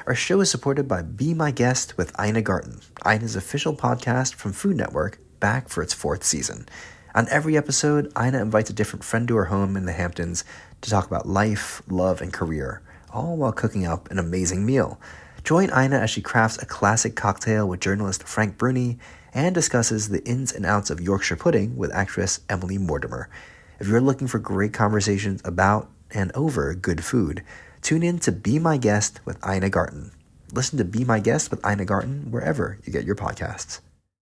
Our show is supported by Be My Guest with Ina Garten, Ina's official podcast from Food Network, back for its 4th season. On every episode, Ina invites a different friend to her home in the Hamptons to talk about life, love, and career, all while cooking up an amazing meal. Join Ina as she crafts a classic cocktail with journalist Frank Bruni and discusses the ins and outs of Yorkshire pudding with actress Emily Mortimer. If you're looking for great conversations about and over good food, tune in to Be My Guest with Ina Garten. Listen to Be My Guest with Ina Garten wherever you get your podcasts.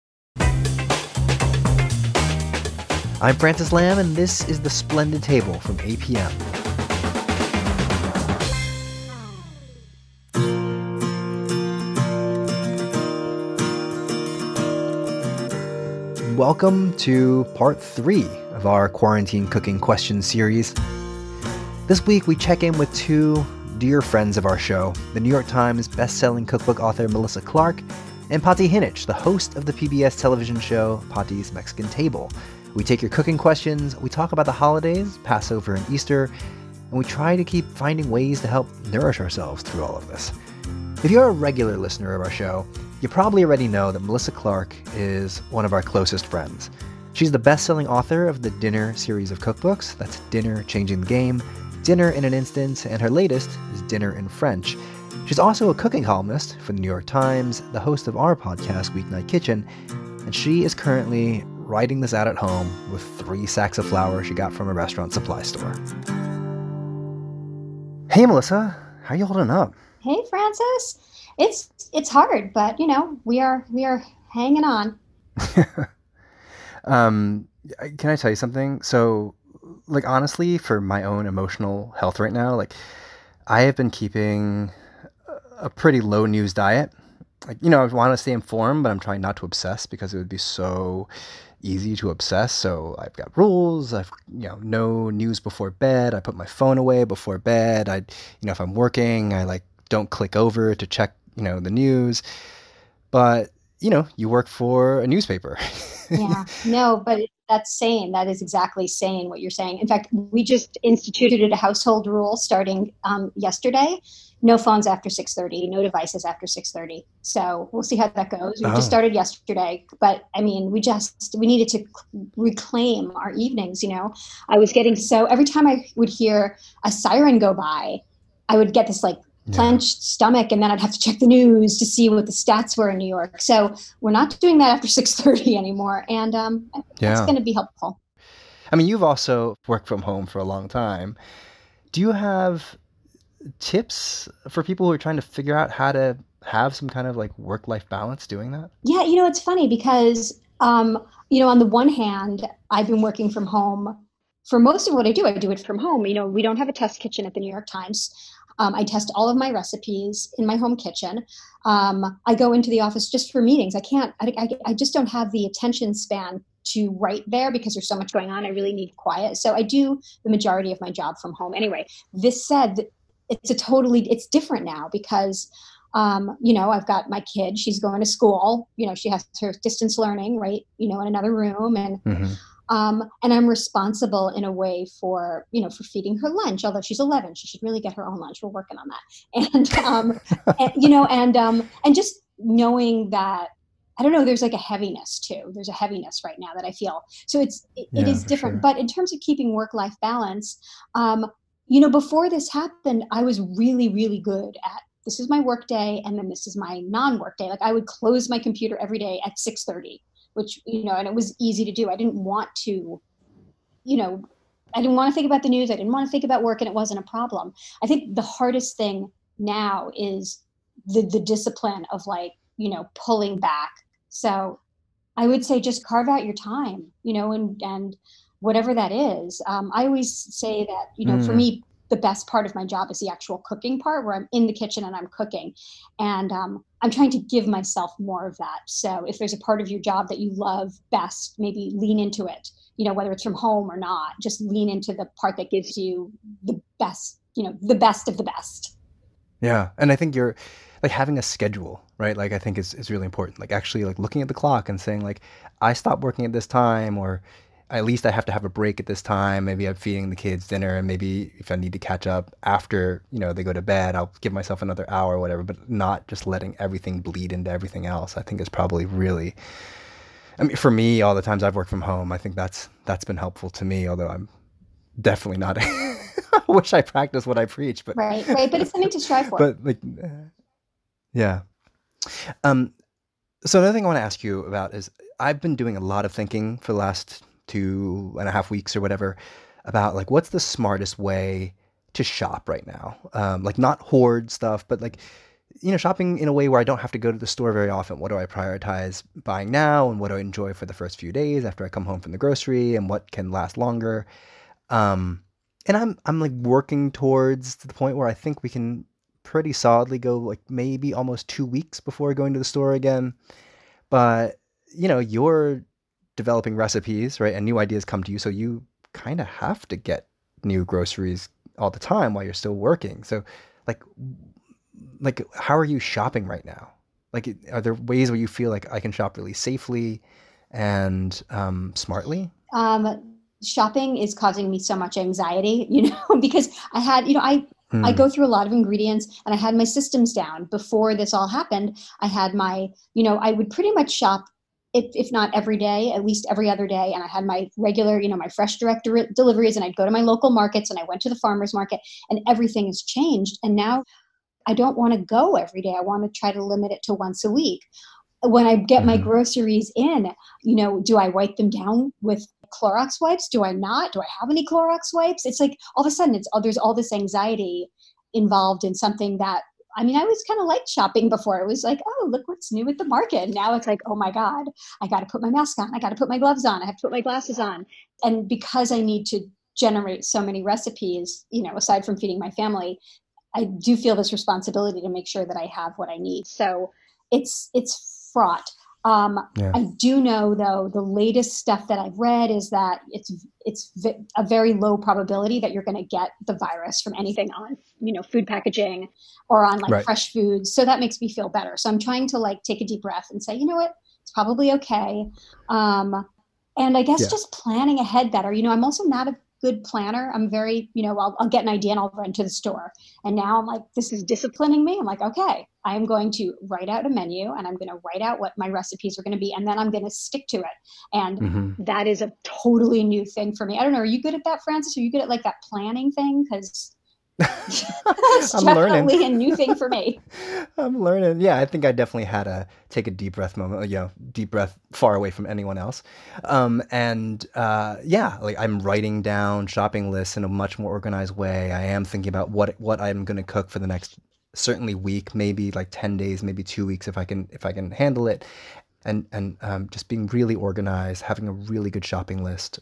I'm Francis Lamb, and this is The Splendid Table from APM. Welcome to part 3 of our quarantine cooking questions series. This week we check in with 2 dear friends of our show, the New York Times best-selling cookbook author Melissa Clark and Patty Hinich, the host of the PBS television show Patty's Mexican Table. We take your cooking questions, we talk about the holidays, Passover and Easter, and we try to keep finding ways to help nourish ourselves through all of this. If you're a regular listener of our show, you probably already know that Melissa Clark is one of our closest friends. She's the best-selling author of the Dinner series of cookbooks. That's Dinner Changing the Game, Dinner in an Instant, and her latest is Dinner in French. She's also a cooking columnist for the New York Times, the host of our podcast, Weeknight Kitchen, and she is currently writing this out at home with 3 sacks of flour she got from a restaurant supply store. Hey, Melissa, how you holding up? Hey, Francis. It's hard, but we are hanging on. Can I tell you something? So, honestly, for my own emotional health right now, I have been keeping a pretty low news diet. I want to stay informed, but I'm trying not to obsess because it would be so easy to obsess. So I've got rules. I've, no news before bed. I put my phone away before bed. If I'm working, I don't click over to check, the news. But, you work for a newspaper. Yeah, no, but that's sane. That is exactly sane what you're saying. In fact, we just instituted a household rule starting yesterday. No phones after 6:30, no devices after 6:30. So we'll see how that goes. We just started yesterday, but I mean, we needed to reclaim our evenings. I was getting every time I would hear a siren go by, I would get this clenched stomach, and then I'd have to check the news to see what the stats were in New York. So we're not doing that after 6:30 anymore, and that's going to be helpful. I mean, you've also worked from home for a long time. Do you have tips for people who are trying to figure out how to have some kind of work-life balance doing that? Yeah, it's funny because on the one hand, I've been working from home for most of what I do it from home. We don't have a test kitchen at the New York Times. I test all of my recipes in my home kitchen. I go into the office just for meetings. I just don't have the attention span to write there because there's so much going on. I really need quiet. So I do the majority of my job from home. Anyway, this said, it's different now because, I've got my kid, she's going to school, she has her distance learning, right, in another room. And, and I'm responsible in a way for feeding her lunch, although she's 11, she should really get her own lunch. We're working on that. And just knowing that, I don't know, there's a heaviness too. There's a heaviness right now that I feel. So it is different. Sure. But in terms of keeping work-life balance, before this happened, I was really, really good at, this is my work day, and then this is my non-work day. I would close my computer every day at 6:30, which, and it was easy to do. I didn't want to, I didn't want to think about the news. I didn't want to think about work, and it wasn't a problem. I think the hardest thing now is the discipline of pulling back. So I would say just carve out your time, and whatever that is. I always say that, for me, the best part of my job is the actual cooking part, where I'm in the kitchen and I'm cooking. And I'm trying to give myself more of that. So if there's a part of your job that you love best, maybe lean into it, whether it's from home or not, just lean into the part that gives you the best, the best of the best. Yeah. And I think you're having a schedule, right? I think is really important. Actually looking at the clock and saying I stopped working at this time, or at least I have to have a break at this time. Maybe I'm feeding the kids dinner, and maybe if I need to catch up after, they go to bed, I'll give myself another hour or whatever, but not just letting everything bleed into everything else. I think is probably really, I mean, for me, all the times I've worked from home, I think that's been helpful to me, although I'm definitely not. I wish I practiced what I preach, but Right, right. But it's something to strive for. but like, yeah. Um, so another thing I want to ask you about is I've been doing a lot of thinking for the last 2.5 weeks or whatever about like what's the smartest way to shop right now. Like not hoard stuff, but like shopping in a way where I don't have to go to the store very often. What do I prioritize buying now, and what do I enjoy for the first few days after I come home from the grocery, and what can last longer? Um, and I'm like working towards to the point where I think we can pretty solidly go like maybe almost 2 weeks before going to the store again. But you're developing recipes, right? And new ideas come to you, so you kind of have to get new groceries all the time while you're still working. So, like, how are you shopping right now? Like, are there ways where you feel like I can shop really safely and smartly? Shopping is causing me so much anxiety, because I had, I Hmm. go through a lot of ingredients, and I had my systems down before this all happened. I had my, I would pretty much shop, if not every day, at least every other day. And I had my regular, my fresh direct deliveries, and I'd go to my local markets, and I went to the farmer's market, and everything has changed. And now I don't want to go every day. I want to try to limit it to once a week. When I get my Hmm. groceries in, do I wipe them down with Clorox wipes? Do I not? Do I have any Clorox wipes? It's like all of a sudden there's all this anxiety involved in something that, I mean, I was kind of like shopping before. It was like, oh, look what's new at the market. Now it's like, oh my God, I got to put my mask on. I got to put my gloves on. I have to put my glasses on. And because I need to generate so many recipes, aside from feeding my family, I do feel this responsibility to make sure that I have what I need. So it's fraught. Yeah. I do know, though, the latest stuff that I've read is that a very low probability that you're going to get the virus from anything on, food packaging or on like Right. fresh foods. So that makes me feel better. So I'm trying to like take a deep breath and say, you know what, it's probably okay. And I guess Yeah. just planning ahead better. I'm also not a good planner. I'm very, I'll get an idea and I'll run to the store. And now I'm like, this is disciplining me. I'm like, okay, I am going to write out a menu, and I'm going to write out what my recipes are going to be, and then I'm going to stick to it. And Hmm. that is a totally new thing for me. I don't know. Are you good at that, Francis? Are you good at like that planning thing? Because that's I'm learning. definitely a new thing for me. I'm learning. Yeah, I think I definitely had a take a deep breath moment, deep breath far away from anyone else. And yeah, like I'm writing down shopping lists in a much more organized way. I am thinking about what I'm going to cook for the next certainly week, maybe like 10 days, maybe 2 weeks if I can handle it. And just being really organized, having a really good shopping list.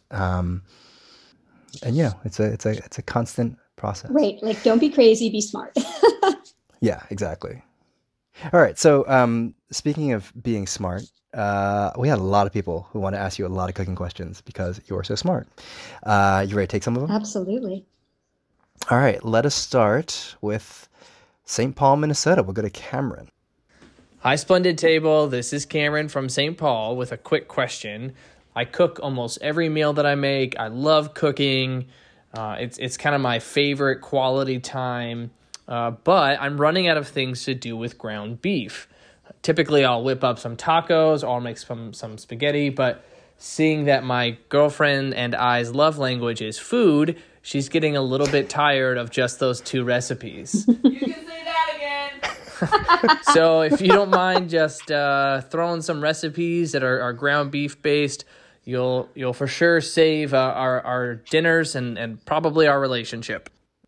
And it's a constant process. Right. Like, don't be crazy, be smart. Yeah, exactly. All right. So, speaking of being smart, we had a lot of people who want to ask you a lot of cooking questions because you're so smart. You ready to take some of them? Absolutely. All right. Let us start with St. Paul, Minnesota. We'll go to Cameron. Hi, Splendid Table. This is Cameron from St. Paul with a quick question. I cook almost every meal that I make. I love cooking. It's kind of my favorite quality time. But I'm running out of things to do with ground beef. Typically, I'll whip up some tacos or I'll make some spaghetti. But seeing that my girlfriend and I's love language is food, she's getting a little bit tired of just those two recipes. You can say that again. So if you don't mind just throwing some recipes that are ground beef based, you'll for sure save our dinners and probably our relationship.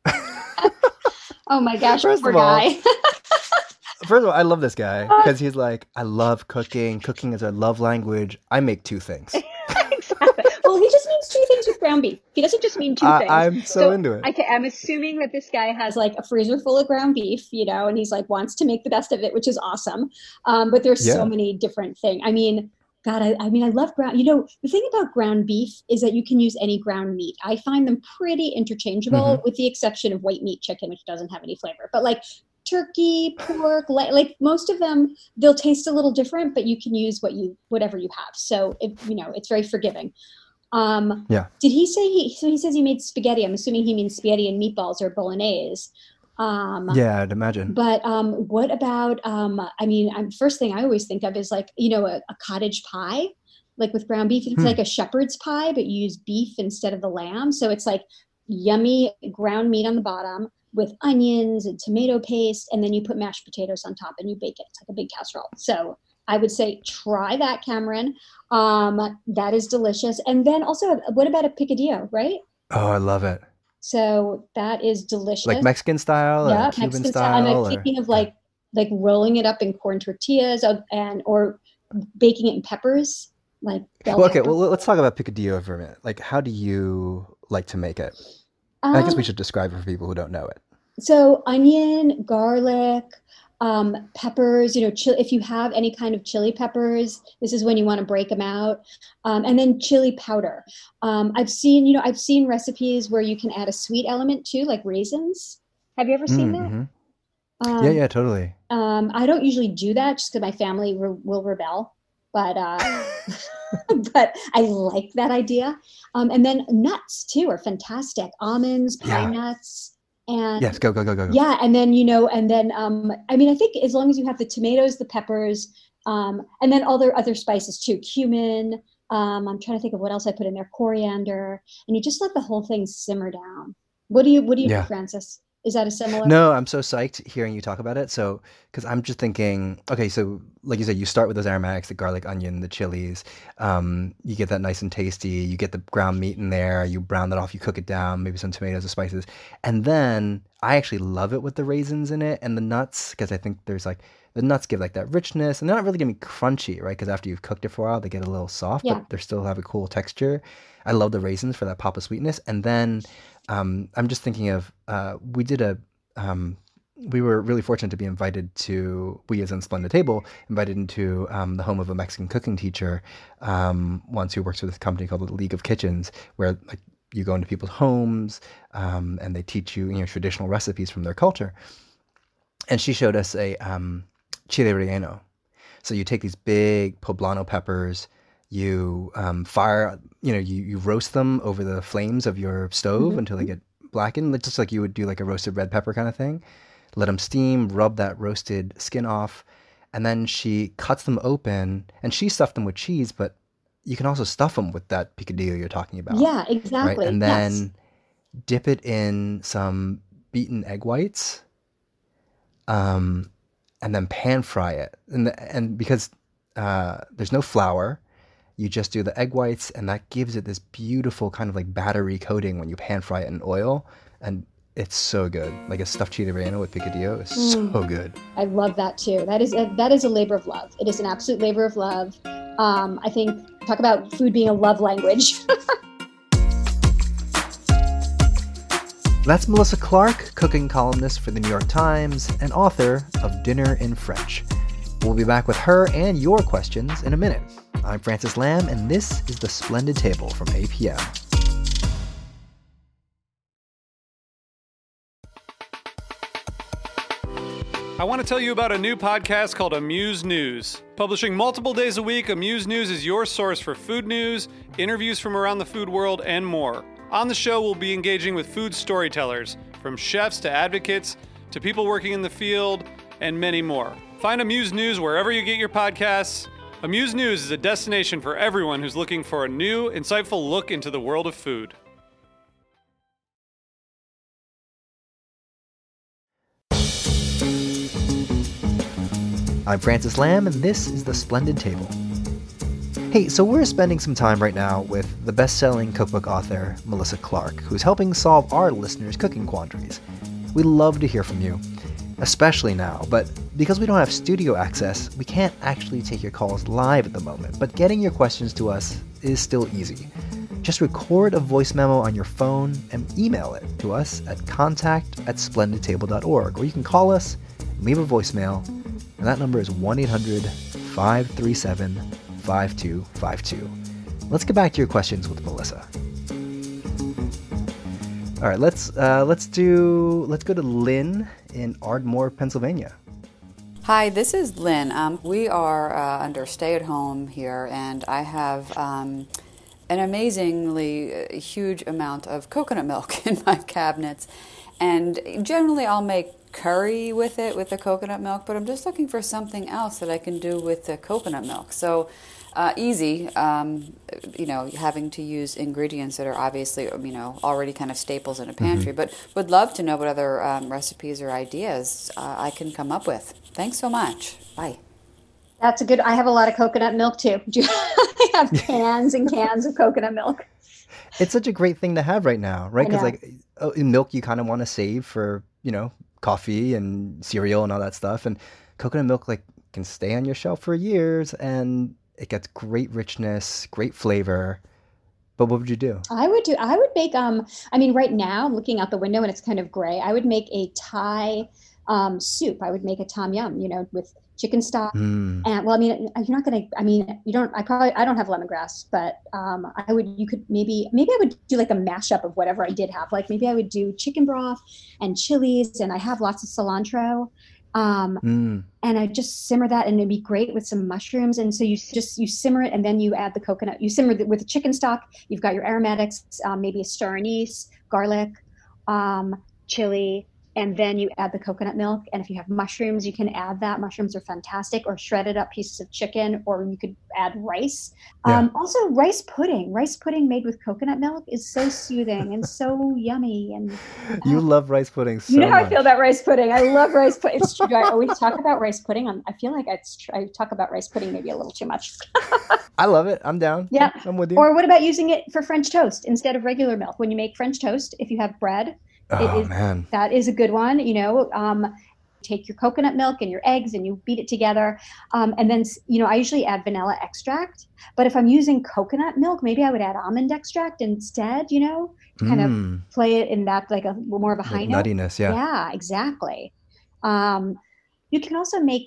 Oh my gosh, First poor of all, guy. first of all, I love this guy because he's like, I love cooking. Cooking is our love language. I make two things. Exactly. Well, he just means two things with ground beef. He doesn't just mean two things. I'm so into it. I'm assuming that this guy has like a freezer full of ground beef, and he's like wants to make the best of it, which is awesome. But there's so Yeah. many different things. I mean, God, I mean, I love ground. The thing about ground beef is that you can use any ground meat. I find them pretty interchangeable, Hmm. with the exception of white meat chicken, which doesn't have any flavor. But like turkey, pork, like most of them, they'll taste a little different, but you can use whatever you have. So it's very forgiving. Yeah. Did he say so he says he made spaghetti. I'm assuming he means spaghetti and meatballs or bolognese. Yeah, I'd imagine. But what about, first thing I always think of is like, a cottage pie, like with ground beef. It's like a shepherd's pie, but you use beef instead of the lamb. So it's like yummy ground meat on the bottom with onions and tomato paste. And then you put mashed potatoes on top and you bake it. It's like a big casserole. So I would say try that, Cameron. That is delicious. And then also, what about a picadillo, right? Oh, I love it. So that is delicious. Like Mexican style or Cuban Mexican style. I'm or... thinking of like rolling it up in corn tortillas or baking it in peppers, like bell Well, okay, pepper. well, let's talk about picadillo for a minute. Like, how do you like to make it? I guess we should describe it for people who don't know it. So onion, garlic, peppers, if you have any kind of chili peppers, this is when you want to break them out. And then chili powder. I've seen recipes where you can add a sweet element too, like raisins. Have you ever seen that? Yeah, totally. I don't usually do that just because my family will rebel, but but I like that idea. And then nuts too are fantastic. Almonds, pine nuts. And yes, go. Yeah, and then I think as long as you have the tomatoes, the peppers, and then all their other spices too, cumin. I'm trying to think of what else I put in there, coriander, and you just let the whole thing simmer down. What do you do, Francis? Is that a similar? No, I'm so psyched hearing you talk about it. So, because I'm just thinking, okay, so like you said, you start with those aromatics, the garlic, onion, the chilies. You get that nice and tasty. You get the ground meat in there. You brown that off. You cook it down, maybe some tomatoes or spices. And then I actually love it with the raisins in it and the nuts, because I think there's like, the nuts give like that richness, and they're not really going to be crunchy, right? Because after you've cooked it for a while, they get a little soft, but they still have a cool texture. I love the raisins for that pop of sweetness. And then I'm just thinking of, we were really fortunate to be invited to, we as in Splendid Table, invited into the home of a Mexican cooking teacher once, who works with a company called the League of Kitchens, where like you go into people's homes and they teach you, traditional recipes from their culture. And she showed us a chile relleno. So you take these big poblano peppers, you you roast them over the flames of your stove until they get blackened, just like you would do like a roasted red pepper kind of thing. Let them steam, rub that roasted skin off, and then she cuts them open, and she stuffed them with cheese, but you can also stuff them with that picadillo you're talking about. Yeah, exactly. Right? And then dip it in some beaten egg whites, and then pan fry it. And because there's no flour, you just do the egg whites, and that gives it this beautiful kind of like battery coating when you pan fry it in oil. And it's so good. Like a stuffed chile relleno with picadillo is so good. I love that too. That is a labor of love. It is an absolute labor of love. I think, talk about food being a love language. That's Melissa Clark, cooking columnist for the New York Times and author of Dinner in French. We'll be back with her and your questions in a minute. I'm Francis Lamb, and this is The Splendid Table from APM. I want to tell you about a new podcast called Amuse News. Publishing multiple days a week, Amuse News is your source for food news, interviews from around the food world, and more. On the show, we'll be engaging with food storytellers, from chefs to advocates to people working in the field, and many more. Find Amuse News wherever you get your podcasts. Amuse News is a destination for everyone who's looking for a new, insightful look into the world of food. I'm Francis Lamb, and this is The Splendid Table. Hey, so we're spending some time right now with the best-selling cookbook author, Melissa Clark, who's helping solve our listeners' cooking quandaries. We'd love to hear from you, especially now, but because we don't have studio access, we can't actually take your calls live at the moment, but getting your questions to us is still easy. Just record a voice memo on your phone and email it to us at contact@splendidtable.org, or you can call us and leave a voicemail, and that number is 1-800-537-5252. Let's get back to your questions with Melissa. All right, let's go to Lynn in Ardmore, Pennsylvania. Hi, this is Lynn. We are under stay-at-home here, and I have an an amazingly huge amount of coconut milk in my cabinets. And generally I'll make curry with it, with the coconut milk, but I'm just looking for something else that I can do with the coconut milk. So easy, having to use ingredients that are obviously, already kind of staples in a pantry. But would love to know what other recipes or ideas I can come up with. Thanks so much. Bye. That's a good, I have a lot of coconut milk too. I have cans and cans of coconut milk. It's such a great thing to have right now, right? Because milk you kind of want to save for, coffee and cereal and all that stuff. And coconut milk can stay on your shelf for years and it gets great richness, great flavor. But what would you do? I would make, right now I'm looking out the window and it's kind of gray. I would make a Thai soup. I would make a tom yum, with chicken stock. And you're not going to, I don't have lemongrass, but I would do like a mashup of whatever I did have. Like maybe I would do chicken broth and chilies, and I have lots of cilantro. And I just simmer that, and it'd be great with some mushrooms. And so you simmer it, and then you add the coconut. You simmer with the chicken stock. You've got your aromatics, maybe a star anise, garlic, chili, and then you add the coconut milk. And if you have mushrooms, you can add that. Mushrooms are fantastic, or shredded up pieces of chicken, or you could add rice. Yeah. Also rice pudding. Rice pudding made with coconut milk is so soothing and so yummy. And you love rice pudding so You know how much. I feel about rice pudding. I love rice pudding. It's true. I always talk about rice pudding. I feel like I talk about rice pudding maybe a little too much. I love it. I'm down. Yeah. I'm with you. Or what about using it for French toast instead of regular milk? When you make French toast, if you have bread, man. that is a good one. Take your coconut milk and your eggs and you beat it together. And then, I usually add vanilla extract. But if I'm using coconut milk, maybe I would add almond extract instead, to kind of play it in that like a more of a high note. Nuttiness, yeah. Yeah, exactly. You can also make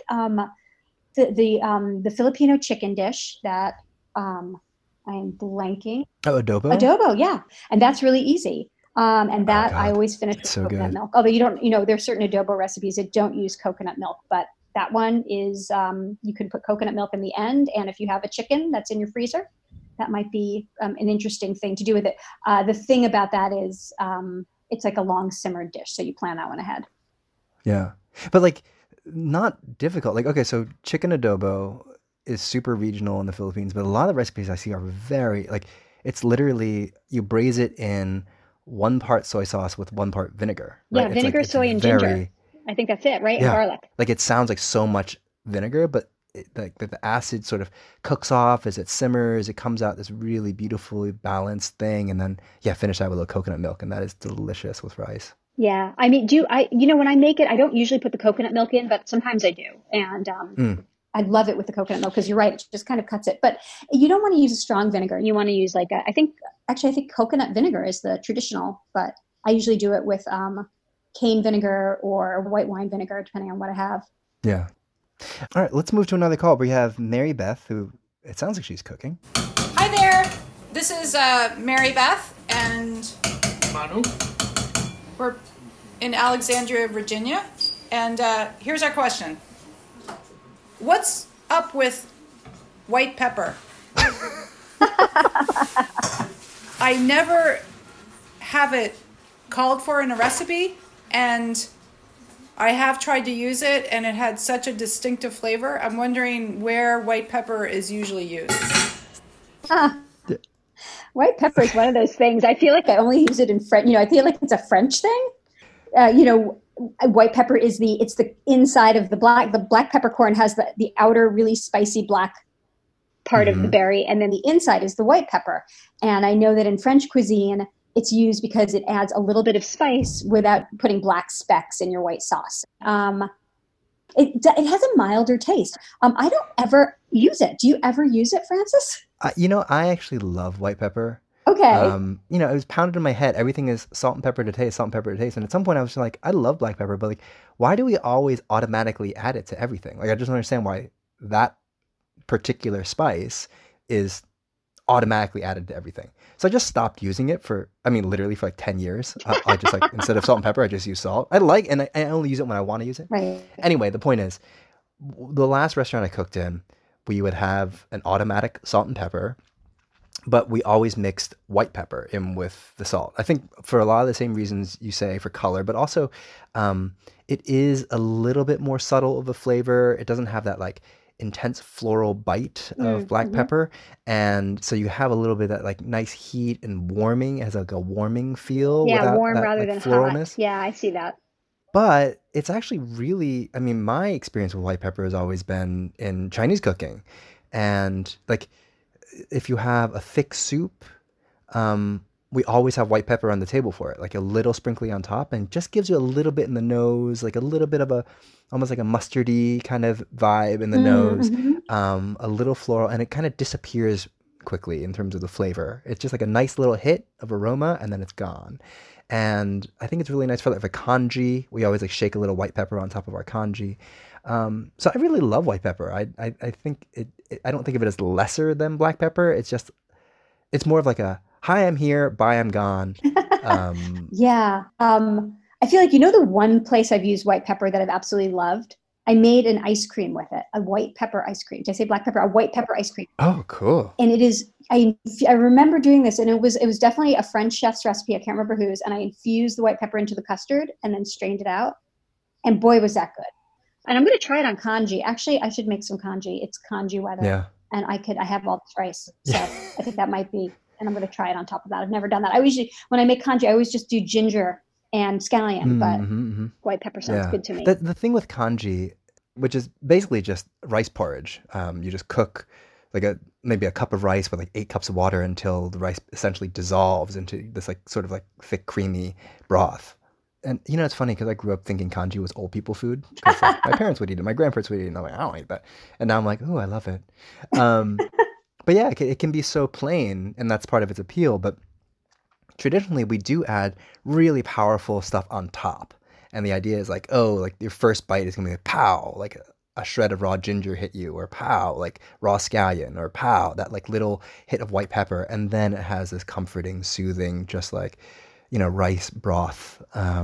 the Filipino chicken dish that I am blanking. Oh, adobo? Adobo, yeah. And that's really easy. And that I always finish with coconut milk. Although you don't, there's certain adobo recipes that don't use coconut milk, but that one is, you can put coconut milk in the end. And if you have a chicken that's in your freezer, that might be an interesting thing to do with it. The thing about that is it's like a long simmered dish. So you plan that one ahead. Yeah. But not difficult. Okay, so chicken adobo is super regional in the Philippines, but a lot of the recipes I see are very, it's literally, you braise it in 1 part soy sauce with 1 part vinegar. Right? Yeah, vinegar, soy, and ginger. I think that's it, right? Yeah. And garlic. It sounds like so much vinegar, but the acid sort of cooks off as it simmers. It comes out this really beautifully balanced thing, and then finish that with a little coconut milk, and that is delicious with rice. Yeah, when I make it, I don't usually put the coconut milk in, but sometimes I do, and I love it with the coconut milk because you're right, it just kind of cuts it. But you don't want to use a strong vinegar. You want to use I think coconut vinegar is the traditional, but I usually do it with cane vinegar or white wine vinegar, depending on what I have. Yeah. All right, let's move to another call. We have Mary Beth, who it sounds like she's cooking. Hi there. This is Mary Beth and Manu. We're in Alexandria, Virginia. And here's our question. What's up with white pepper? I never have it called for in a recipe, and I have tried to use it, and it had such a distinctive flavor. I'm wondering where white pepper is usually used. White pepper is one of those things. I feel like I only use it in French. I feel like it's a French thing. White pepper is the inside of the black peppercorn has the outer really spicy black part of the berry, and then the inside is the white pepper. And I know that in French cuisine, it's used because it adds a little bit of spice without putting black specks in your white sauce. It has a milder taste. I don't ever use it. Do you ever use it, Francis? I actually love white pepper. Okay. It was pounded in my head. Everything is salt and pepper to taste, salt and pepper to taste. And at some point I was just like, I love black pepper, but why do we always automatically add it to everything? I just don't understand why that particular spice is automatically added to everything. So I just stopped using it literally for 10 years. I just instead of salt and pepper, I just use salt. I only use it when I want to use it. Right. Anyway, the point is, the last restaurant I cooked in, we would have an automatic salt and pepper. but we always mixed white pepper in with the salt. I think for a lot of the same reasons you say for color, but also it is a little bit more subtle of a flavor. It doesn't have that like intense floral bite of black pepper, and so you have a little bit of that like nice heat and warming. It has like a warming feel Yeah, without warm that rather like than floralness. hot. Yeah, I see that. But it's actually really, I mean, my experience with white pepper has always been in Chinese cooking. And like, if you have a thick soup, we always have white pepper on the table for it, like a little sprinkly on top, and just gives you a little bit in the nose, like a little bit of a, almost like a mustardy kind of vibe in the nose, a little floral, and it kind of disappears quickly in terms of the flavor. It's just like a nice little hit of aroma, and then it's gone. And I think it's really nice for like a congee. We always like shake a little white pepper on top of our congee. So I really love white pepper. I think I don't think of it as lesser than black pepper. It's just, it's more of like a, hi, I'm here, bye, I'm gone. Yeah. I feel like, the one place I've used white pepper that I've absolutely loved? I made an ice cream with it, a white pepper ice cream. Did I say black pepper? A white pepper ice cream. Oh, cool. And it is, I remember doing this, and it was definitely a French chef's recipe. I can't remember whose. And I infused the white pepper into the custard and then strained it out. And boy, was that good. And I'm going to try it on congee. Actually, I should make some congee. It's congee weather. Yeah. And I have all this rice. So I think that might be, and I'm going to try it on top of that. I've never done that. I usually, when I make congee, I always just do ginger and scallion, but white pepper sounds good to me. The thing with congee, which is basically just rice porridge, you just cook like maybe a cup of rice with like 8 cups of water until the rice essentially dissolves into this like sort of like thick, creamy broth. And it's funny because I grew up thinking congee was old people food. Like, my parents would eat it, my grandparents would eat it, and I'm like, I don't eat that. And now I'm like, oh, I love it. But yeah, it can be so plain, and that's part of its appeal. But traditionally, we do add really powerful stuff on top. And the idea is like, oh, like your first bite is going to be like, pow, like a shred of raw ginger hit you, or pow, like raw scallion, or pow, that like little hit of white pepper. And then it has this comforting, soothing, just like, rice broth.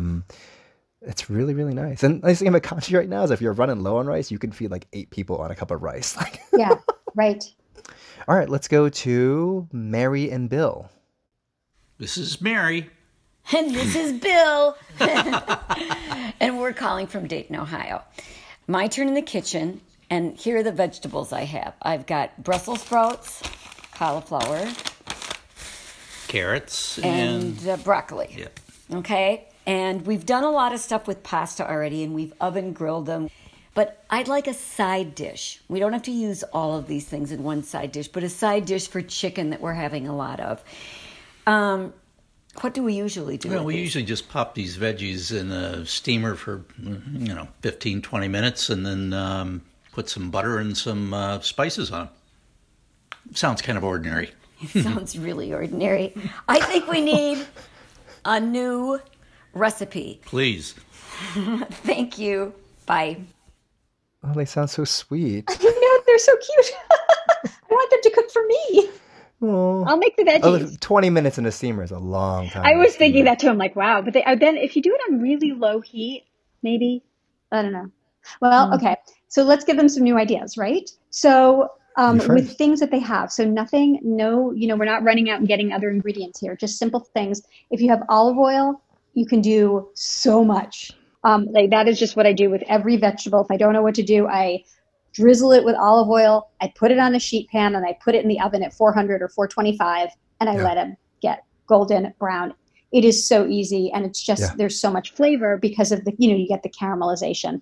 It's really, really nice. And the nice thing about congee right now is if you're running low on rice, you can feed like 8 people on a cup of rice. Yeah, right. All right, let's go to Mary and Bill. This is Mary. And this is Bill. And we're calling from Dayton, Ohio. My turn in the kitchen, and here are the vegetables I have. I've got Brussels sprouts, cauliflower, Carrots and broccoli. Yeah. Okay? And we've done a lot of stuff with pasta already, and we've oven grilled them. But I'd like a side dish. We don't have to use all of these things in one side dish, but a side dish for chicken that we're having a lot of. What do we usually do? Well, we usually just pop these veggies in a steamer for, 15, 20 minutes, and then put some butter and some spices on them. Sounds kind of ordinary. It sounds really ordinary. I think we need a new recipe. Please. Thank you. Bye. Oh, they sound so sweet. They're so cute. I want them to cook for me. Oh. I'll make the veggies. Oh, 20 minutes in a steamer is a long time. I was thinking that too. I'm like, wow. But then if you do it on really low heat, maybe, I don't know. Well, okay. So let's give them some new ideas, right? So with things that they have. So we're not running out and getting other ingredients here, just simple things. If you have olive oil, you can do so much. Like that is just what I do with every vegetable. If I don't know what to do, I drizzle it with olive oil. I put it on a sheet pan and I put it in the oven at 400 or 425 and I let it get golden brown. It is so easy. And it's just, there's so much flavor because of the, you get the caramelization.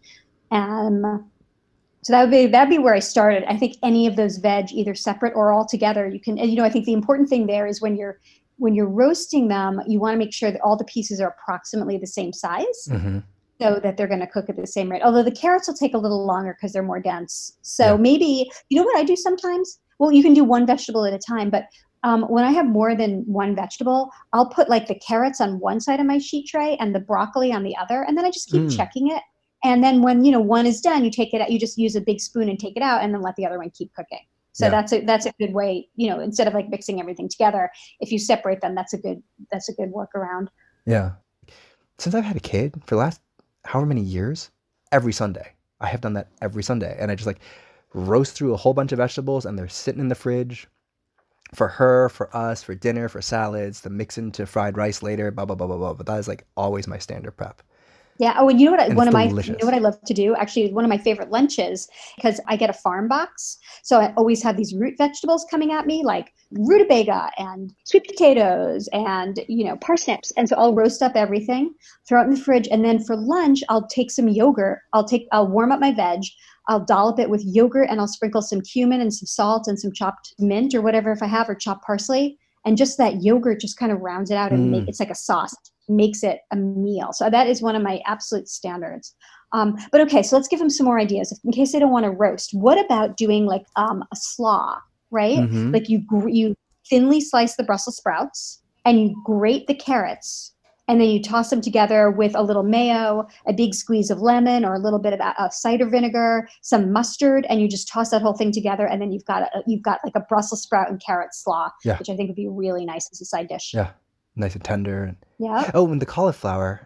So that'd be where I started. I think any of those veg, either separate or all together, you can, and I think the important thing there is when you're roasting them, you want to make sure that all the pieces are approximately the same size. Mm-hmm. So that they're going to cook at the same rate. Although the carrots will take a little longer because they're more dense. So maybe, what I do sometimes? Well, you can do one vegetable at a time, but when I have more than one vegetable, I'll put like the carrots on one side of my sheet tray and the broccoli on the other. And then I just keep checking it. And then when, one is done, you take it out, you just use a big spoon and take it out and then let the other one keep cooking. So that's a good way, instead of like mixing everything together, if you separate them, that's a good workaround. Yeah. Since I've had a kid for the last however many years, every Sunday, I have done that every Sunday. And I just like roast through a whole bunch of vegetables and they're sitting in the fridge for her, for us, for dinner, for salads, to mix into fried rice later, blah, blah, blah, blah, blah. But that is like always my standard prep. Yeah. Oh, and you know what? And One it's of my, delicious. you know what I love to do? Actually, one of my favorite lunches, because I get a farm box. So I always have these root vegetables coming at me, like rutabaga and sweet potatoes and, parsnips. And so I'll roast up everything, throw it in the fridge. And then for lunch, I'll take some yogurt. I'll warm up my veg. I'll dollop it with yogurt and I'll sprinkle some cumin and some salt and some chopped mint or whatever if I have, or chopped parsley. And just that yogurt just kind of rounds it out and it's like a sauce, makes it a meal. So that is one of my absolute standards. But okay, so let's give them some more ideas in case they don't want to roast. What about doing like a slaw, right? Mm-hmm. Like you thinly slice the Brussels sprouts and you grate the carrots. And then you toss them together with a little mayo, a big squeeze of lemon, or a little bit of cider vinegar, some mustard, and you just toss that whole thing together. And then you've got like a Brussels sprout and carrot slaw, which I think would be really nice as a side dish. Yeah, nice and tender. Yeah. Oh, and the cauliflower,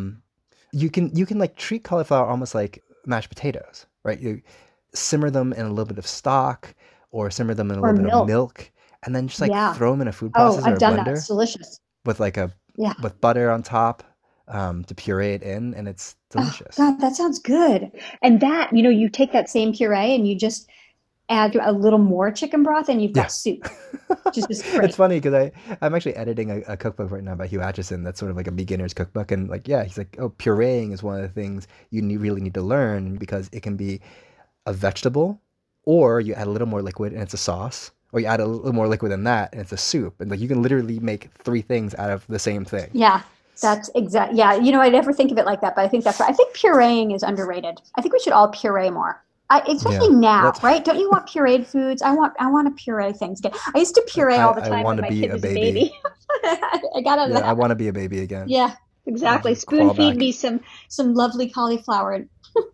you can like treat cauliflower almost like mashed potatoes, right? You simmer them in a little bit of stock, or simmer them in a little bit of milk, and then just like throw them in a food processor. Oh, I've done blender that. It's delicious. With like with butter on top to puree it in, and it's delicious. Oh, God, that sounds good. And that, you take that same puree and you just add a little more chicken broth and you've got soup. Which is great. It's funny because I'm actually editing a cookbook right now by Hugh Acheson that's sort of like a beginner's cookbook. And like, he's like, pureeing is one of the things you really need to learn, because it can be a vegetable, or you add a little more liquid and it's a sauce, or you add a little more liquid than that and it's a soup. And like you can literally make 3 things out of the same thing. Yeah, that's exact. Yeah, I never think of it like that, but I think that's right. I think pureeing is underrated. I think we should all puree more. Especially now, right? Don't you want pureed foods? I want to puree things again. I used to puree all the time when my kid was a baby. I got out of that. I want to be a baby again. Yeah, exactly. Spoon feed me some lovely cauliflower.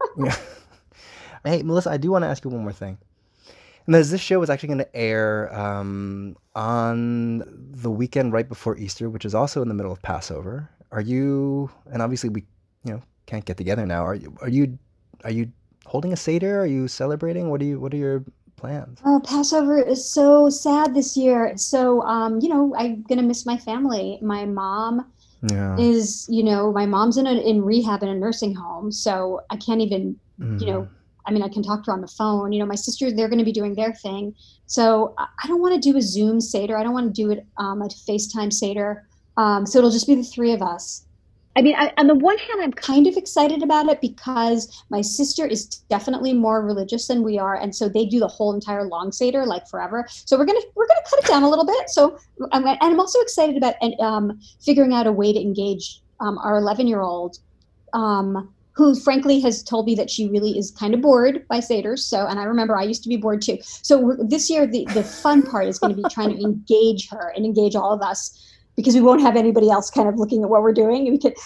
Hey, Melissa, I do want to ask you one more thing. And this show is actually going to air on the weekend right before Easter, which is also in the middle of Passover. Are you? And obviously we, can't get together now. Are you holding a Seder? Are you celebrating? What are your plans? Oh, Passover is so sad this year. So, I'm going to miss my family. My mom is, my mom's in rehab in a nursing home. So I can't even, I can talk to her on the phone. My sisters, they're going to be doing their thing. So I don't want to do a Zoom Seder. I don't want to do it a FaceTime Seder. So it'll just be the 3 of us. On the one hand, I'm kind of excited about it because my sister is definitely more religious than we are, and so they do the whole entire long Seder like forever. So we're gonna cut it down a little bit. So I'm also excited about figuring out a way to engage our 11-year-old, who frankly has told me that she really is kind of bored by Seders. So, and I remember I used to be bored too. So this year the fun part is going to be trying to engage her and engage all of us, because we won't have anybody else kind of looking at what we're doing.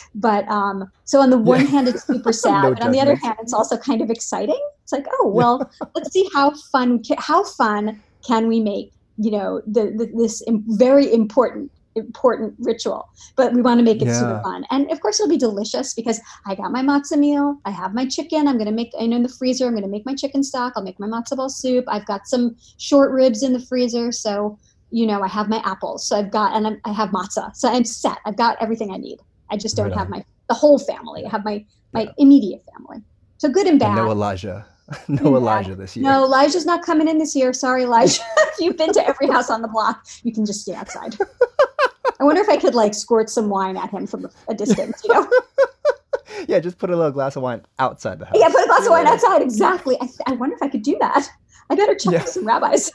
So on the one hand, it's super sad, but on the other hand, it's also kind of exciting. It's like, oh, well, let's see how fun can we make, this very important ritual, but we want to make it super fun. And of course it'll be delicious because I got my matzah meal. I have my chicken. I'm going to make, in the freezer, I'm going to make my chicken stock. I'll make my matzo ball soup. I've got some short ribs in the freezer. So I have my apples. So I have matzah. So I'm set. I've got everything I need. I just don't have the whole family. I have my immediate family. So good and bad. And no Elijah. No Elijah this year. No, Elijah's not coming in this year. Sorry, Elijah. If you've been to every house on the block, you can just stay outside. I wonder if I could squirt some wine at him from a distance, Yeah, just put a little glass of wine outside the house. Yeah, put a glass of wine outside. Exactly. I wonder if I could do that. I better check with some rabbis.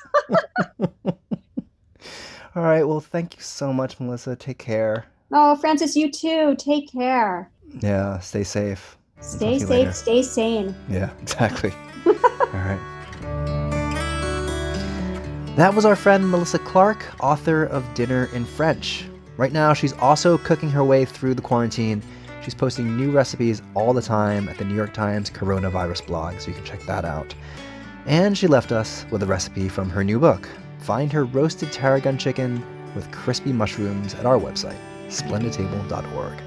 All right. Well, thank you so much, Melissa. Take care. Oh, Francis, you too. Take care. Yeah. Stay safe. Stay safe. Later. Stay sane. Yeah, exactly. All right. That was our friend Melissa Clark, author of Dinner in French. Right now, she's also cooking her way through the quarantine. She's posting new recipes all the time at the New York Times Coronavirus blog, so you can check that out. And she left us with a recipe from her new book. Find her roasted tarragon chicken with crispy mushrooms at our website, splendidtable.org.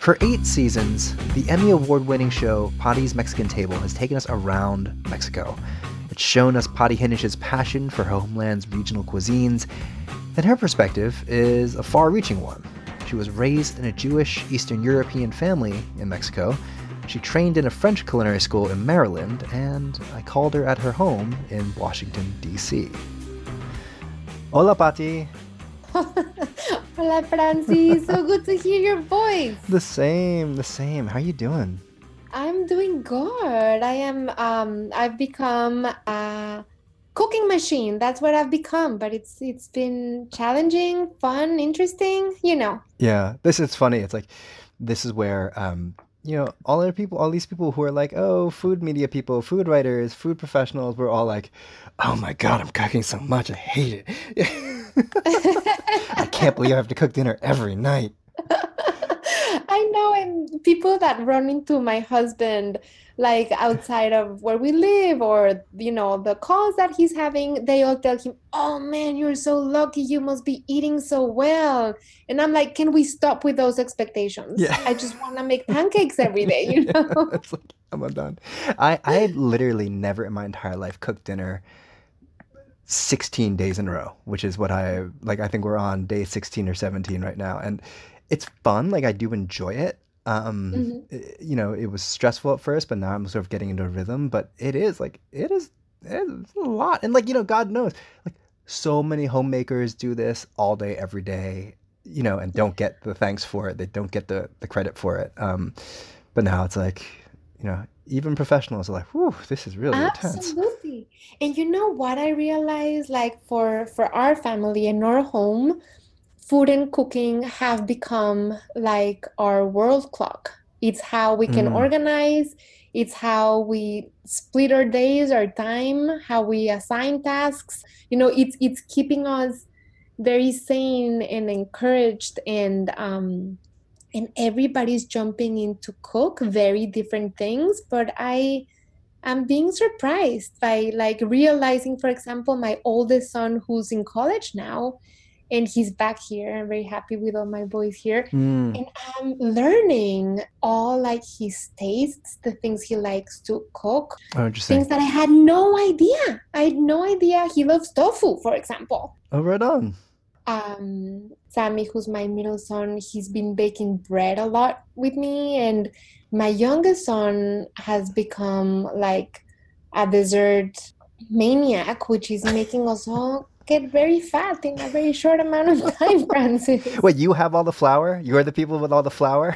For 8 seasons, the Emmy Award-winning show Patty's Mexican Table has taken us around Mexico. It's shown us Patty Hinish's passion for her homeland's regional cuisines, and her perspective is a far-reaching one. She was raised in a Jewish Eastern European family in Mexico. She trained in a French culinary school in Maryland, and I called her at her home in Washington, D.C. Hola, Patty. Hola, Francis. So good to hear your voice. The same. How you doing? I'm doing good. I've become a cooking machine. That's what I've become, but it's been challenging, fun, interesting, Yeah, this is funny. It's like, this is where, all these people who are like, oh, food media people, food writers, food professionals, we're all like, oh my God, I'm cooking so much. I hate it. I can't believe I have to cook dinner every night. I know, and people that run into my husband, like outside of where we live, or the calls that he's having, they all tell him, oh man, you're so lucky, you must be eating so well. And I'm like, can we stop with those expectations? Yeah. I just want to make pancakes every day. It's like, I'm done. I literally never in my entire life cooked dinner 16 days in a row, which is what I think we're on day 16 or 17 right now. And it's fun. Like, I do enjoy it. It was stressful at first, but now I'm sort of getting into a rhythm. But it is a lot. And God knows, so many homemakers do this all day, every day, and don't get the thanks for it. They don't get the credit for it. But now it's like, even professionals are like, whew, this is really intense. Absolutely. And you know what I realized, for our family and our home, food and cooking have become like our world clock. It's how we can organize. It's how we split our days, our time, how we assign tasks. It's keeping us very sane and encouraged, and everybody's jumping in to cook very different things. But I'm being surprised by realizing, for example, my oldest son, who's in college now, and he's back here. I'm very happy with all my boys here. And I'm learning all his tastes, the things he likes to cook. Oh, interesting. Things that I had no idea. I had no idea he loves tofu, for example. Oh, right on. Sammy, who's my middle son, he's been baking bread a lot with me. And my youngest son has become a dessert maniac, which is making us all get very fat in a very short amount of time, Francis. Wait, you have all the flour? You're the people with all the flour?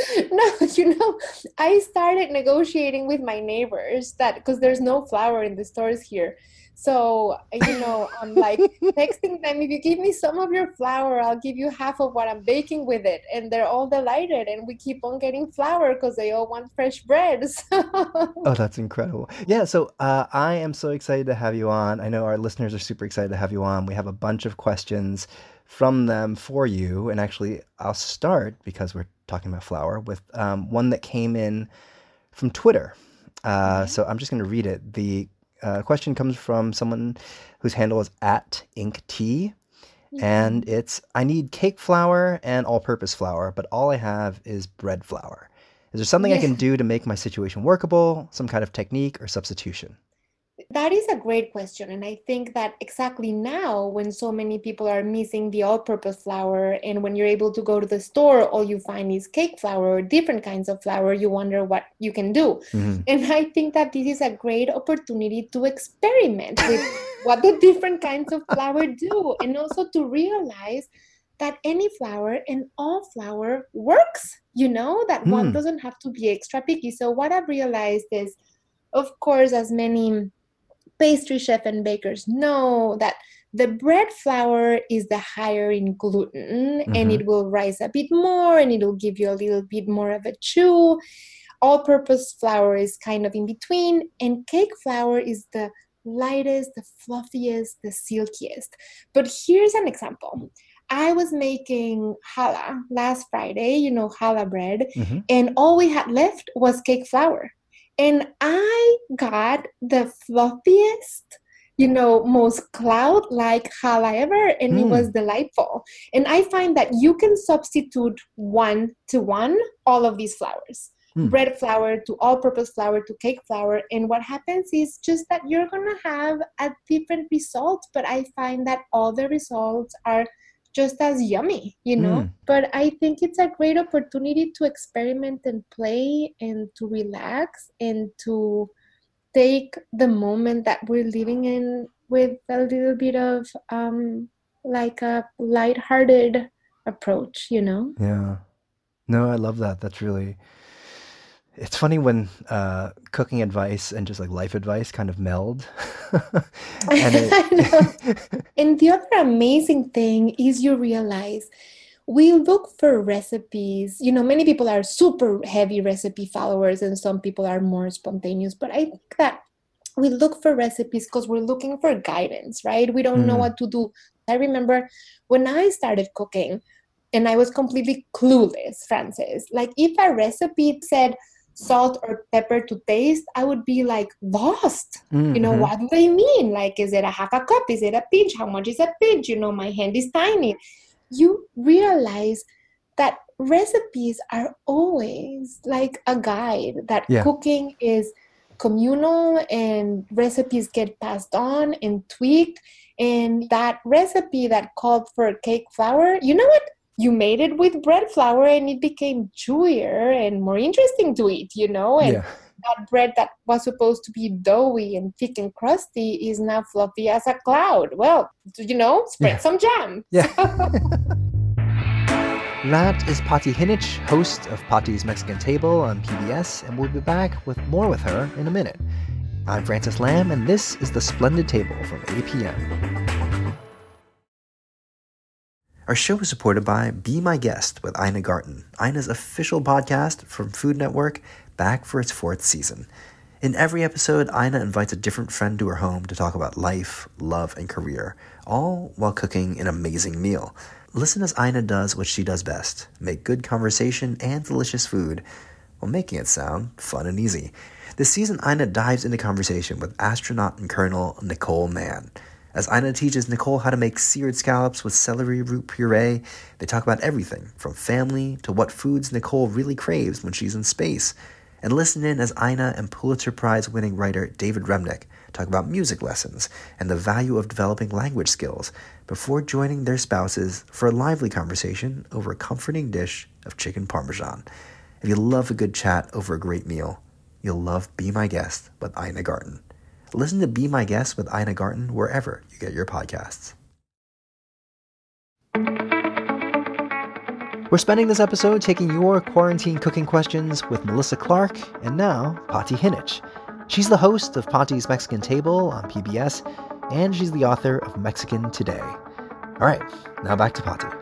No, I started negotiating with my neighbors because there's no flour in the stores here. So, I'm texting them, if you give me some of your flour, I'll give you half of what I'm baking with it. And they're all delighted. And we keep on getting flour because they all want fresh bread. So. Oh, that's incredible. Yeah, so I am so excited to have you on. I know our listeners are super excited to have you on. We have a bunch of questions from them for you. And actually, I'll start, because we're talking about flour, with one that came in from Twitter. So I'm just going to read it. The question comes from someone whose handle is @InkT, and it's, I need cake flour and all-purpose flour, but all I have is bread flour. Is there something I can do to make my situation workable, some kind of technique or substitution? That is a great question. And I think that exactly now, when so many people are missing the all-purpose flour, and when you're able to go to the store, all you find is cake flour or different kinds of flour, you wonder what you can do. And I think that this is a great opportunity to experiment with what the different kinds of flour do, and also to realize that any flour and all flour works, that one doesn't have to be extra picky. So what I've realized is, of course, as many pastry chef and bakers know, that the bread flour is the higher in gluten, and it will rise a bit more, and it'll give you a little bit more of a chew. All-purpose flour is kind of in between, and cake flour is the lightest, the fluffiest, the silkiest. But here's an example. I was making challah last Friday, challah bread, and all we had left was cake flour. And I got the fluffiest, most cloud-like challah ever, and it was delightful. And I find that you can substitute 1-to-1 all of these flours. Bread flour to all-purpose flour to cake flour, and what happens is just that you're gonna have a different result, but I find that all the results are just as yummy, But I think it's a great opportunity to experiment and play and to relax and to take the moment that we're living in with a little bit of like a lighthearted approach, Yeah. No, I love that. That's really... It's funny when cooking advice and just like life advice kind of meld. I know. And the other amazing thing is you realize we look for recipes. Many people are super heavy recipe followers and some people are more spontaneous. But I think that we look for recipes because we're looking for guidance, right? We don't know what to do. I remember when I started cooking and I was completely clueless, Frances. Like if a recipe said salt or pepper to taste, I would be like lost. What do they mean? Like, is it a half a cup? Is it a pinch? How much is a pinch? My hand is tiny. You realize that recipes are always like a guide, that cooking is communal and recipes get passed on and tweaked. And that recipe that called for cake flour, you know what? You made it with bread flour and it became chewier and more interesting to eat, and that bread that was supposed to be doughy and thick and crusty is now fluffy as a cloud. Well, spread some jam. Yeah. That is Patty Hinich, host of Patty's Mexican Table on PBS, and we'll be back with more with her in a minute. I'm Francis Lamb, and this is The Splendid Table from APM. Our show is supported by Be My Guest with Ina Garten, Ina's official podcast from Food Network, back for its 4th season. In every episode, Ina invites a different friend to her home to talk about life, love, and career, all while cooking an amazing meal. Listen as Ina does what she does best, make good conversation and delicious food while making it sound fun and easy. This season, Ina dives into conversation with astronaut and Colonel Nicole Mann. As Ina teaches Nicole how to make seared scallops with celery root puree, they talk about everything from family to what foods Nicole really craves when she's in space. And listen in as Ina and Pulitzer Prize-winning writer David Remnick talk about music lessons and the value of developing language skills before joining their spouses for a lively conversation over a comforting dish of chicken parmesan. If you love a good chat over a great meal, you'll love Be My Guest with Ina Garten. Listen to Be My Guest with Ina Garten wherever you get your podcasts. We're spending this episode taking your quarantine cooking questions with Melissa Clark and now Patty Hinich. She's the host of Patty's Mexican Table on PBS, and she's the author of Mexican Today. All right, now back to Patty.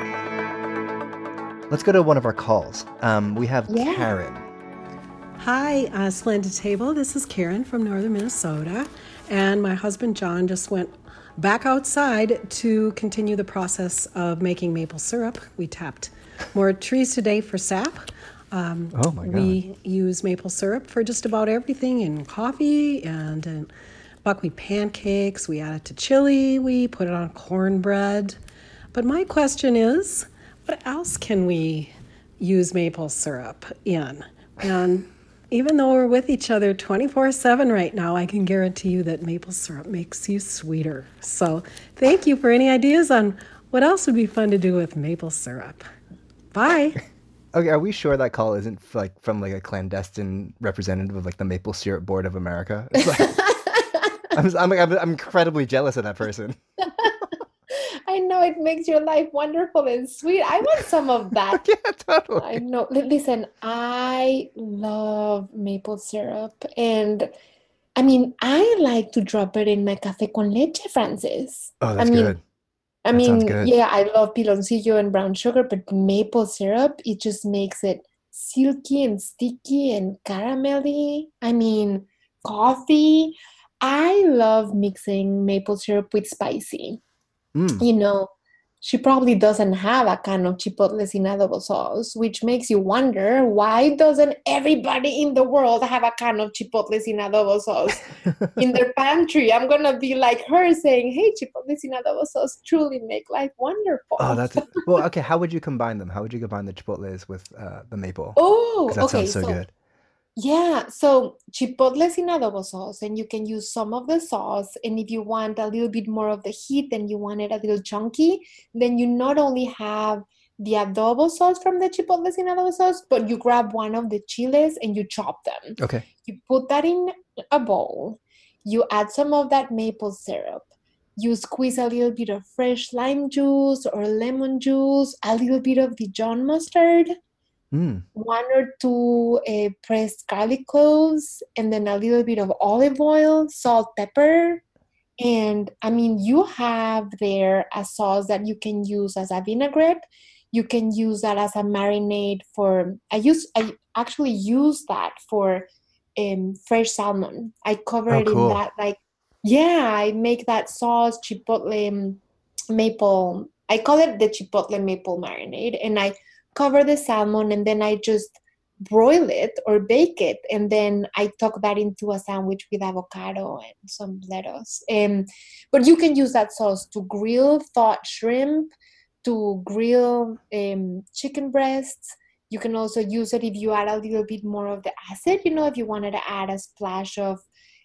Let's go to one of our calls. We have Karen. Hi, Splendid Table. This is Karen from northern Minnesota, and my husband John just went back outside to continue the process of making maple syrup. We tapped more trees today for sap. Oh my God. We use maple syrup for just about everything in coffee and in buckwheat pancakes. We add it to chili. We put it on cornbread. But my question is, what else can we use maple syrup in? And even though we're with each other 24/7 right now, I can guarantee you that maple syrup makes you sweeter. So thank you for any ideas on what else would be fun to do with maple syrup. Bye. Okay, are we sure that call isn't like from like a clandestine representative of like the Maple Syrup Board of America? It's like, I'm incredibly jealous of that person. I know it makes your life wonderful and sweet. I want some of that. Yeah, totally. I know. Listen, I love maple syrup. And I mean, I like to drop it in my café con leche, Francis. Oh, that's good. That sounds good. Yeah, I love piloncillo and brown sugar, but maple syrup, it just makes it silky and sticky and caramelly. I mean, coffee. I love mixing maple syrup with spicy. You know, she probably doesn't have a can of chipotles in adobo sauce, which makes you wonder, why doesn't everybody in the world have a can of chipotles in adobo sauce in their pantry? I'm going to be like her saying, hey, chipotles in adobo sauce truly make life wonderful. Oh, that's well. Okay, how would you combine them? How would you combine the chipotles with the maple? Oh, Because that okay. sounds so good. Yeah, so chipotles in adobo sauce, and you can use some of the sauce. And if you want a little bit more of the heat and you want it a little chunky, then you not only have the adobo sauce from the chipotles in adobo sauce, but you grab one of the chiles and you chop them. Okay. You put that in a bowl. You add some of that maple syrup. You squeeze a little bit of fresh lime juice or lemon juice, a little bit of Dijon mustard, one or two pressed garlic cloves, and then a little bit of olive oil, salt, pepper. And I mean, you have there a sauce that you can use as a vinaigrette. You can use that as a marinade for, I actually use that for fresh salmon. I cover it in that, like, yeah, I make that sauce, chipotle maple. I call it the chipotle maple marinade. And I cover the salmon, and then I just broil it or bake it, and then I tuck that into a sandwich with avocado and some lettuce. But you can use that sauce to grill thawed shrimp, to grill chicken breasts. You can also use it if you add a little bit more of the acid, if you wanted to add a splash of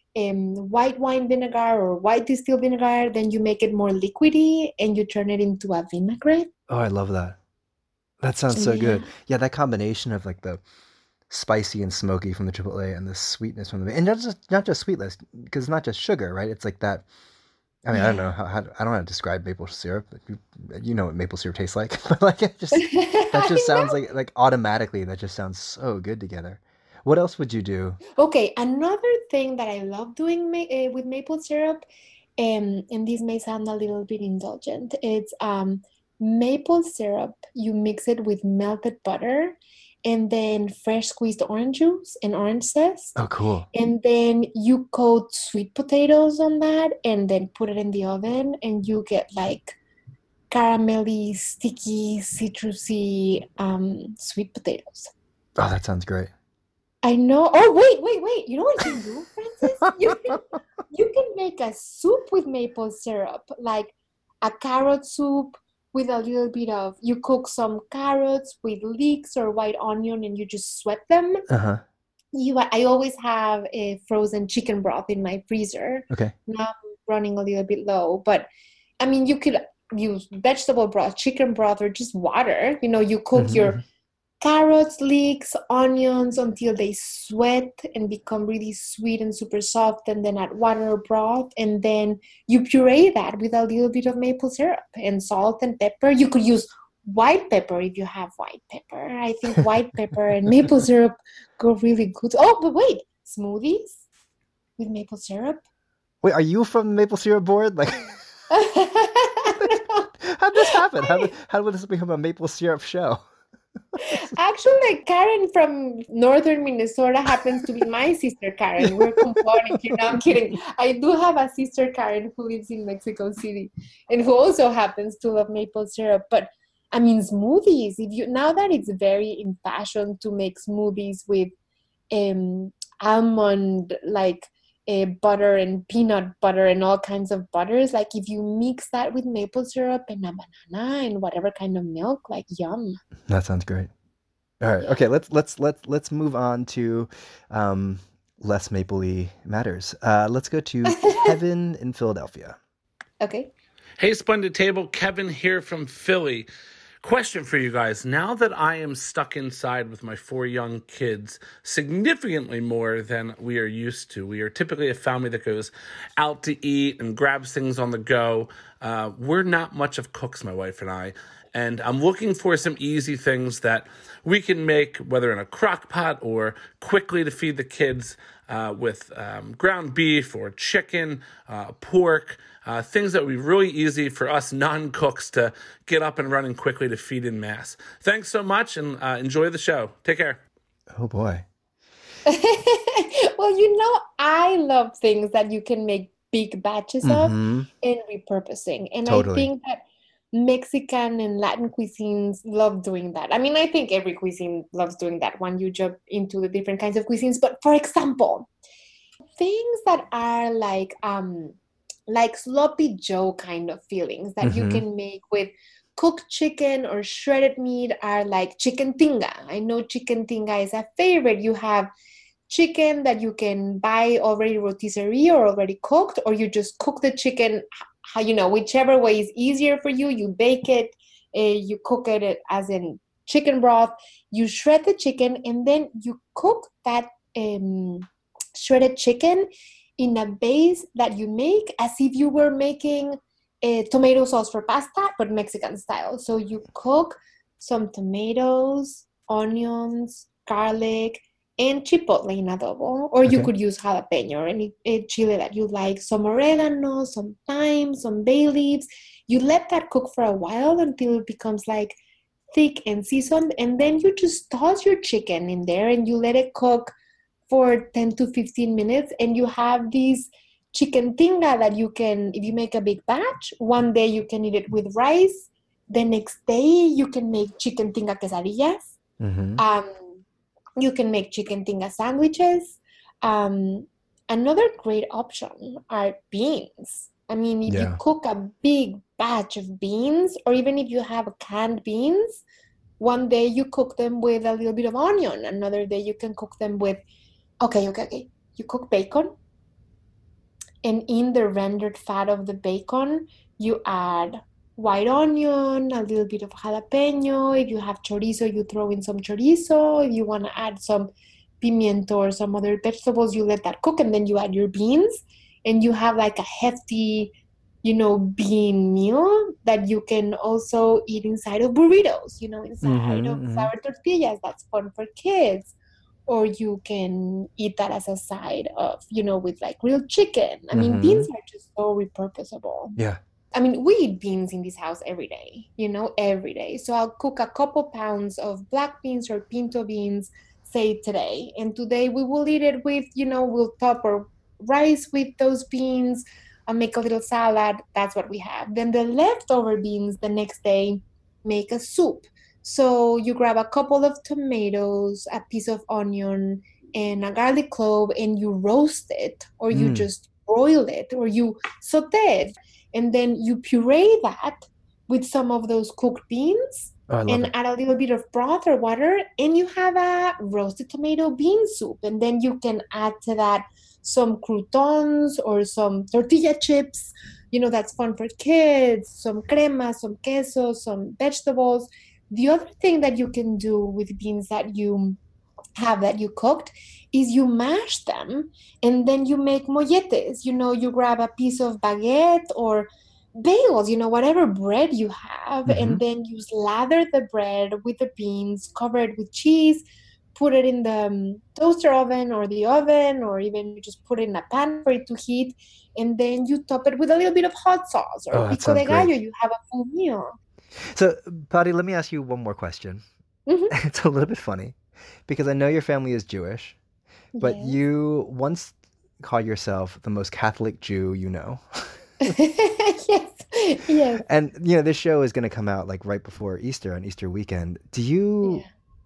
white wine vinegar or white distilled vinegar, then you make it more liquidy and you turn it into a vinaigrette. Oh, I love that. That sounds so good. Yeah, that combination of like the spicy and smoky from the chipotle and the sweetness from the, and not just sweetness, because it's not just sugar, right? It's like that. I mean, I don't know how I don't know how to describe maple syrup. You know what maple syrup tastes like, but like that just sounds like automatically that just sounds so good together. What else would you do? Okay, another thing that I love doing with maple syrup, and this may sound a little bit indulgent, it's maple syrup. You mix it with melted butter and then fresh squeezed orange juice and orange zest. Oh, cool. And then you coat sweet potatoes on that and then put it in the oven, and you get like caramelly, sticky, citrusy sweet potatoes. Oh, that sounds great. I know. Oh, wait. You know what you can do, Francis? You can make a soup with maple syrup, like a carrot soup with a little bit of, you cook some carrots with leeks or white onion and you just sweat them. Uh-huh. I always have a frozen chicken broth in my freezer. Okay. Now I'm running a little bit low, but I mean, you could use vegetable broth, chicken broth, or just water. You cook your carrots, leeks, onions until they sweat and become really sweet and super soft, and then add water or broth, and then you puree that with a little bit of maple syrup and salt and pepper. You could use white pepper if you have white pepper. I think white pepper and maple syrup go really good. Oh, but wait, smoothies with maple syrup? Wait, are you from the maple syrup board? Like, how'd this happen? How did this become a maple syrup show? Actually, Karen from northern Minnesota happens to be my sister Karen. We're combining here. No, I'm kidding. I do have a sister Karen who lives in Mexico City and who also happens to love maple syrup. But I mean, smoothies. Now that it's very in fashion to make smoothies with almond butter and peanut butter and all kinds of butters. Like if you mix that with maple syrup and a banana and whatever kind of milk, like yum. That sounds great. All right. Okay. Let's move on to less mapley matters. Let's go to Kevin in Philadelphia. Okay. Hey, Splendid Table. Kevin here from Philly. Question for you guys. Now that I am stuck inside with my 4 young kids, significantly more than we are used to. We are typically a family that goes out to eat and grabs things on the go. We're not much of cooks, my wife and I. And I'm looking for some easy things that we can make, whether in a crock pot or quickly to feed the kids with ground beef or chicken, pork, things that would be really easy for us non-cooks to get up and running quickly to feed in mass. Thanks so much, and enjoy the show. Take care. Oh, boy. Well, I love things that you can make big batches of and repurposing. And totally. I think that Mexican and Latin cuisines love doing that. I mean, I think every cuisine loves doing that when you jump into the different kinds of cuisines. But for example, things that are like sloppy Joe kind of feelings that you can make with cooked chicken or shredded meat are like chicken tinga. I know chicken tinga is a favorite. You have chicken that you can buy already rotisserie or already cooked, or you just cook the chicken, whichever way is easier for you. You bake it, you cook it as in chicken broth, you shred the chicken, and then you cook that shredded chicken in a base that you make as if you were making a tomato sauce for pasta, but Mexican style. So you cook some tomatoes, onions, garlic, and chipotle in adobo, or you could use jalapeno or any chile that you like, some oregano, some thyme, some bay leaves. You let that cook for a while until it becomes like thick and seasoned, and then you just toss your chicken in there and you let it cook for 10 to 15 minutes, and you have these chicken tinga that you can, if you make a big batch, one day you can eat it with rice, the next day you can make chicken tinga quesadillas. You can make chicken tinga sandwiches. Another great option are beans. I mean, if you cook a big batch of beans, or even if you have canned beans, one day you cook them with a little bit of onion. Another day you can cook them with, you cook bacon. And in the rendered fat of the bacon, you add white onion, a little bit of jalapeno. If you have chorizo, you throw in some chorizo. If you want to add some pimiento or some other vegetables, you let that cook, and then you add your beans, and you have like a hefty, bean meal that you can also eat inside of burritos, inside of flour tortillas. That's fun for kids. Or you can eat that as a side of, with like grilled chicken. I mean, beans are just so repurposable. Yeah. I mean, we eat beans in this house every day, every day. So I'll cook a couple pounds of black beans or pinto beans, say today. And today we will eat it with, we'll top our rice with those beans. I'll make a little salad. That's what we have. Then the leftover beans the next day, make a soup. So you grab a couple of tomatoes, a piece of onion, and a garlic clove, and you roast it, or you just broil it, or you saute it. And then you puree that with some of those cooked beans and add a little bit of broth or water, and you have a roasted tomato bean soup. And then you can add to that some croutons or some tortilla chips. That's fun for kids, some crema, some queso, some vegetables. The other thing that you can do with beans that you have that you cooked is you mash them, and then you make molletes. You grab a piece of baguette or bagels, whatever bread you have, and then you slather the bread with the beans, cover it with cheese, put it in the toaster oven or the oven, or even you just put it in a pan for it to heat, and then you top it with a little bit of hot sauce or pico de gallo. You have a full meal. So, Patty, let me ask you one more question. It's a little bit funny because I know your family is Jewish, but you once called yourself the most Catholic Jew you know. Yes. And, this show is going to come out like right before Easter, on Easter weekend. Do you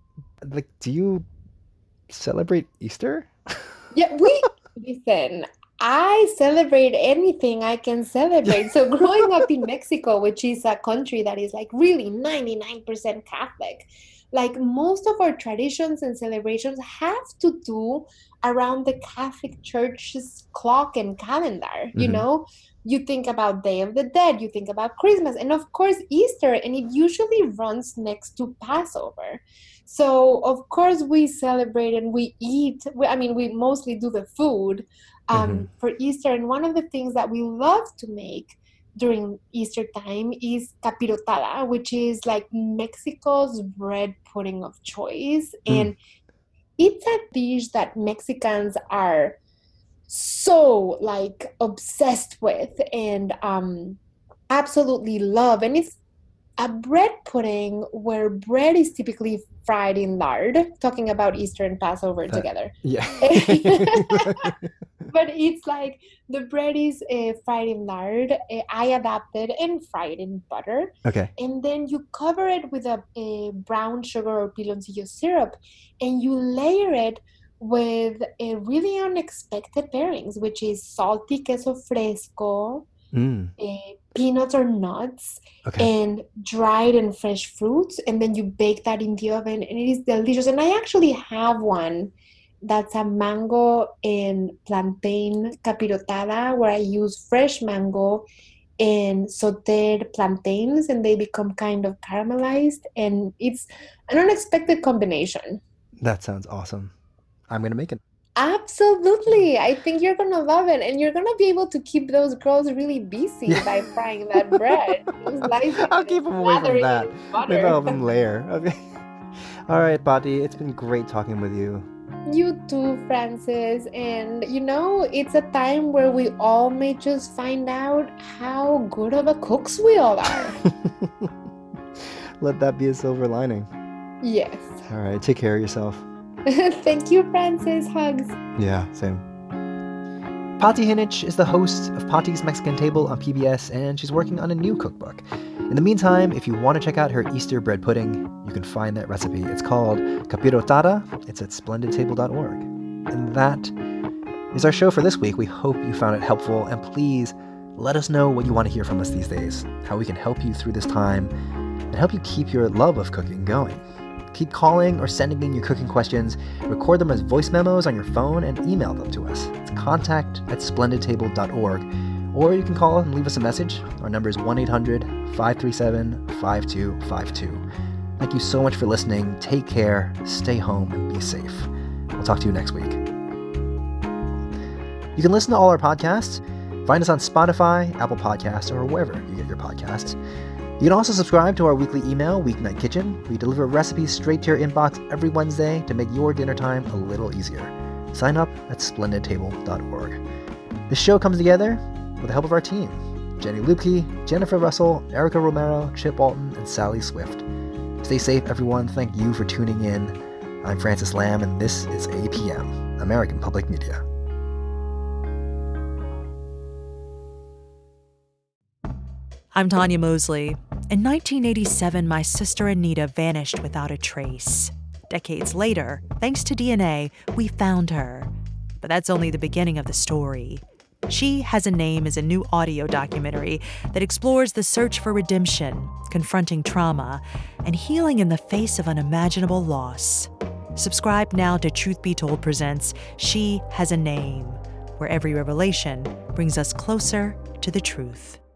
celebrate Easter? Yeah, listen, I celebrate anything I can celebrate. So growing up in Mexico, which is a country that is like really 99% Catholic, like most of our traditions and celebrations have to do around the Catholic Church's clock and calendar. You think about Day of the Dead, you think about Christmas, and of course Easter, and it usually runs next to Passover. So of course we celebrate and we eat. We mostly do the food for Easter, and one of the things that we love to make during Easter time is capirotada, which is like Mexico's bread pudding of choice. And it's a dish that Mexicans are so like obsessed with and absolutely love. And it's a bread pudding where bread is typically fried in lard, talking about Easter and Passover together. Yeah. But it's like the bread is fried in lard. I adapted and fried in butter. Okay. And then you cover it with a brown sugar or piloncillo syrup, and you layer it with a really unexpected pairings, which is salty queso fresco, peanuts or nuts, and dried and fresh fruits. And then you bake that in the oven, and it is delicious. And I actually have one that's a mango and plantain capirotada, where I use fresh mango and sauteed plantains, and they become kind of caramelized. And it's an unexpected combination. That sounds awesome. I'm going to make it. Absolutely. I think you're going to love it. And you're going to be able to keep those girls really busy by frying that bread. I'll keep them away from that. Maybe I'll have them layer. Okay. All right, Pati, it's been great talking with you. You too, Francis. And it's a time where we all may just find out how good of a cooks we all are. Let that be a silver lining. Yes. All right, take care of yourself. Thank you, Francis. Hugs. Yeah, same. Pati Hinich is the host of Pati's Mexican Table on PBS, and she's working on a new cookbook. In the meantime, if you want to check out her Easter bread pudding, you can find that recipe. It's called capirotada. It's at splendidtable.org. And that is our show for this week. We hope you found it helpful, and please let us know what you want to hear from us these days, how we can help you through this time, and help you keep your love of cooking going. Keep calling or sending in your cooking questions, record them as voice memos on your phone, and email them to us. It's contact@splendidtable.org. Or you can call and leave us a message. Our number is 1-800-537-5252. Thank you so much for listening. Take care, stay home, and be safe. We'll talk to you next week. You can listen to all our podcasts. Find us on Spotify, Apple Podcasts, or wherever you get your podcasts. You can also subscribe to our weekly email, Weeknight Kitchen. We deliver recipes straight to your inbox every Wednesday to make your dinner time a little easier. Sign up at splendidtable.org. This show comes together with the help of our team: Jenny Lupke, Jennifer Russell, Erica Romero, Chip Walton, and Sally Swift. Stay safe, everyone. Thank you for tuning in. I'm Francis Lamb, and this is APM, American Public Media. I'm Tanya Mosley. In 1987, my sister Anita vanished without a trace. Decades later, thanks to DNA, we found her. But that's only the beginning of the story. She Has a Name is a new audio documentary that explores the search for redemption, confronting trauma, and healing in the face of unimaginable loss. Subscribe now to Truth Be Told presents She Has a Name, where every revelation brings us closer to the truth.